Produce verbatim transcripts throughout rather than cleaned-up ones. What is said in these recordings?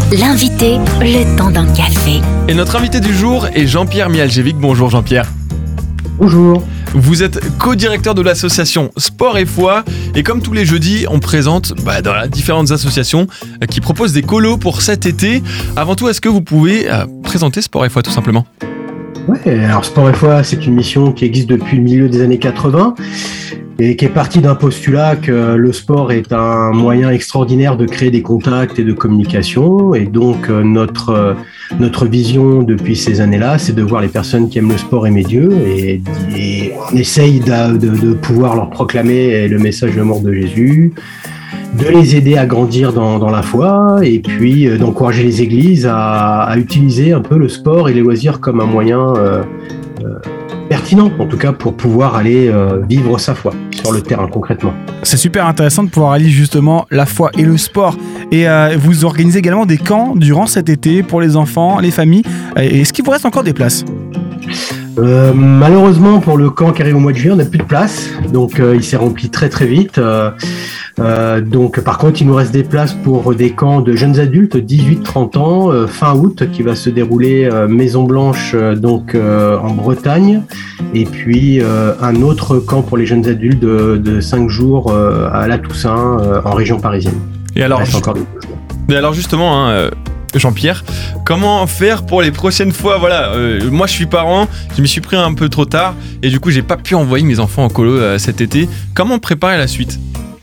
L'invité, le temps d'un café. Et notre invité du jour est Jean-Pierre Mihaljevic. Bonjour Jean-Pierre. Bonjour. Vous êtes co-directeur de l'association Sport et Foi. Et comme tous les jeudis, on présente bah, dans les différentes associations euh, qui proposent des colos pour cet été. Avant tout, est-ce que vous pouvez euh, présenter Sport et Foi tout simplement ? Ouais, alors Sport et Foi, c'est une mission qui existe depuis le milieu des années quatre-vingts et qui est partie d'un postulat que le sport est un moyen extraordinaire de créer des contacts et de communication. Et donc, euh, notre, euh, notre vision depuis ces années-là, c'est de voir les personnes qui aiment le sport aimer Dieu et, et on essaye de, de, de pouvoir leur proclamer le message de mort de Jésus, de les aider à grandir dans, dans la foi et puis euh, d'encourager les églises à, à utiliser un peu le sport et les loisirs comme un moyen euh, euh, pertinent, en tout cas pour pouvoir aller euh, vivre sa foi sur le terrain concrètement. C'est super intéressant de pouvoir allier justement la foi et le sport. Et euh, vous organisez également des camps durant cet été pour les enfants, les familles. Et est-ce qu'il vous reste encore des places ? Euh, malheureusement pour le camp qui arrive au mois de juillet, on n'a plus de place, donc euh, il s'est rempli très très vite. Euh, euh, donc par contre, il nous reste des places pour des camps de jeunes adultes, dix-huit trente ans, euh, fin août, qui va se dérouler euh, Maison Blanche, euh, donc euh, en Bretagne, et puis euh, un autre camp pour les jeunes adultes de, de cinq jours euh, à la Toussaint, euh, en région parisienne. Et alors, ju- encore et alors justement, hein, euh... Jean-Pierre, comment faire pour les prochaines fois ? Voilà, euh, moi je suis parent, je m'y suis pris un peu trop tard et du coup j'ai pas pu envoyer mes enfants en colo euh, cet été. Comment préparer la suite ?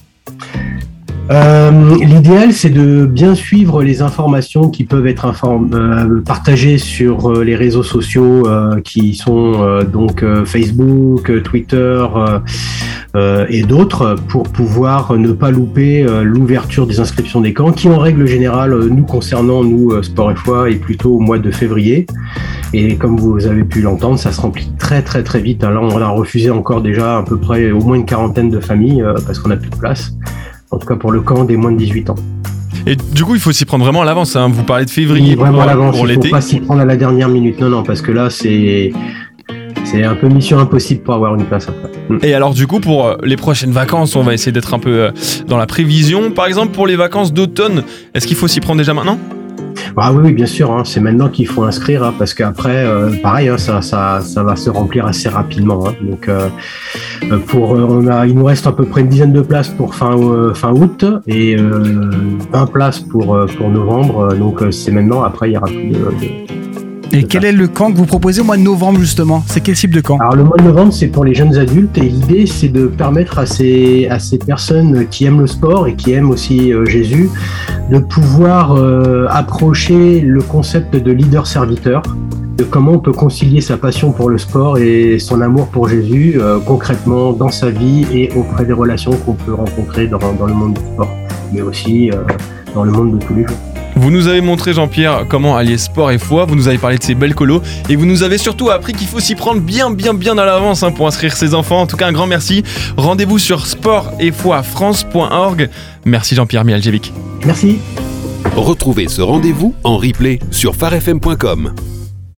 Euh, l'idéal, c'est de bien suivre les informations qui peuvent être inform- euh, partagées sur euh, les réseaux sociaux euh, qui sont euh, donc euh, Facebook, Twitter euh, euh, et d'autres pour pouvoir ne pas louper euh, l'ouverture des inscriptions des camps qui, en règle générale, euh, nous concernant, nous, euh, Sport et Foi, est plutôt au mois de février. Et comme vous avez pu l'entendre, ça se remplit très très très vite. Là, on a refusé encore déjà à peu près au moins une quarantaine de familles euh, parce qu'on n'a plus de place. En tout cas pour le camp des moins de dix-huit ans. Et du coup, il faut s'y prendre vraiment à l'avance. Hein. Vous parlez de février oui, vraiment pour, à l'avance. pour il l'été. Il ne faut pas s'y prendre à la dernière minute. Non, non, parce que là, c'est, c'est un peu mission impossible pour avoir une place après. Et alors du coup, pour les prochaines vacances, on va essayer d'être un peu dans la prévision. Par exemple, pour les vacances d'automne, est-ce qu'il faut s'y prendre déjà maintenant ? Ah oui, oui, bien sûr, hein, c'est maintenant qu'il faut inscrire, hein, parce qu'après, euh, pareil, hein, ça, ça, ça va se remplir assez rapidement. Hein, donc, euh, pour, on a, il nous reste à peu près une dizaine de places pour fin, euh, fin août et euh, vingt places pour, pour novembre. Donc, euh, c'est maintenant. Après, il y aura plus de. de Et quel est le camp que vous proposez au mois de novembre justement ? C'est quel type de camp ? Alors le mois de novembre, c'est pour les jeunes adultes et l'idée c'est de permettre à ces, à ces personnes qui aiment le sport et qui aiment aussi euh, Jésus de pouvoir euh, approcher le concept de leader-serviteur, de comment on peut concilier sa passion pour le sport et son amour pour Jésus euh, concrètement dans sa vie et auprès des relations qu'on peut rencontrer dans, dans le monde du sport, mais aussi euh, dans le monde de tous les jours. Vous nous avez montré, Jean-Pierre, comment allier sport et foi, vous nous avez parlé de ces belles colos, et vous nous avez surtout appris qu'il faut s'y prendre bien, bien, bien à l'avance hein, pour inscrire ses enfants. En tout cas, un grand merci. Rendez-vous sur sport et foi france point org. Merci Jean-Pierre Mihaljevic. Merci. Retrouvez ce rendez-vous en replay sur phare f m point com.